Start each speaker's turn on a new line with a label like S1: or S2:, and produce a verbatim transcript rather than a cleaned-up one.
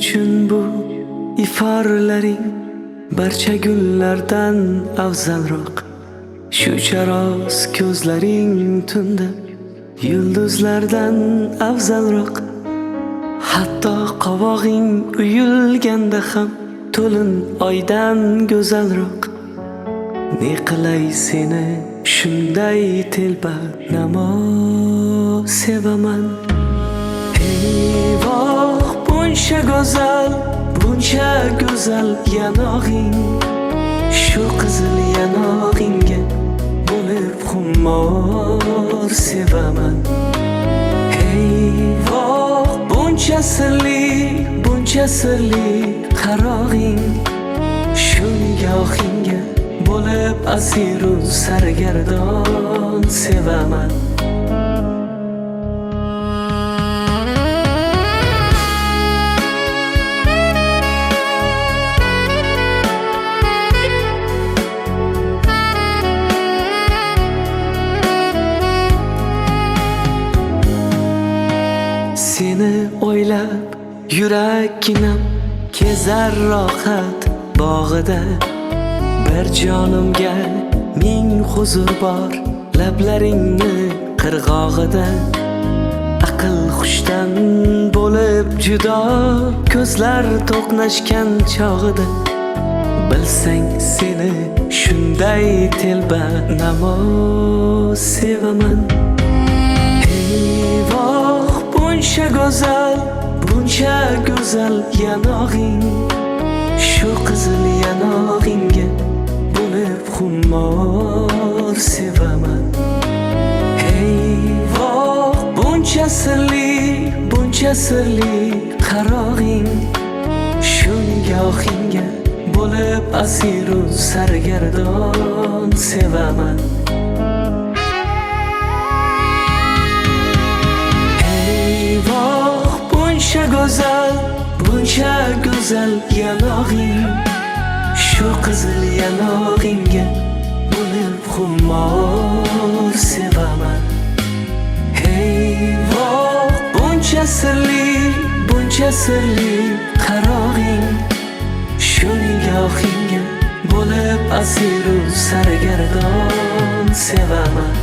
S1: uchun bu iforlaring barcha gullardan afzalroq. Shu charoz ko'zlaring tunda yulduzlardan afzalroq. Hatto qovog'ing uyulganda ham to'lin oydan go'zalroq. Ne qilay seni shunday telba namo sevaman. Ey voh, buncha go'zal, buncha go'zal yanog'ing, shu qizil yanog'ingga bo'lib xumor sevaman. Ey voh, buncha sirli, buncha sirli qarog'ing, shu nigohingga bo'lib asiru sargardon sevaman. Seni o'ylab yuraginam kezar rohat bog'ida. Bir jonimga ming huzur bor lablaringni qirg'og'ida. Aql xushdan bo'lib judo ko'zlar to'qnashgan chog'ida. Bilsang seni shunday telba namo sevaman. Ey voh, buncha go'zal, buncha go'zal yanog'ing, shu qizil yanog'ingga bo'lib xumor sevaman. Ey voh, buncha sirli, buncha sirli qarog'ing, shu nigohingga bo'lib asiru sargardon sevaman. Ey voh, buncha go'zal, buncha go'zal yanog'ing, shu qizil yanog'ingga bo'lib xumor sevaman. Hey voh, buncha sirli, buncha sirli qarog'ing, shu nigohingga bo'lib asiru sargardon sevaman.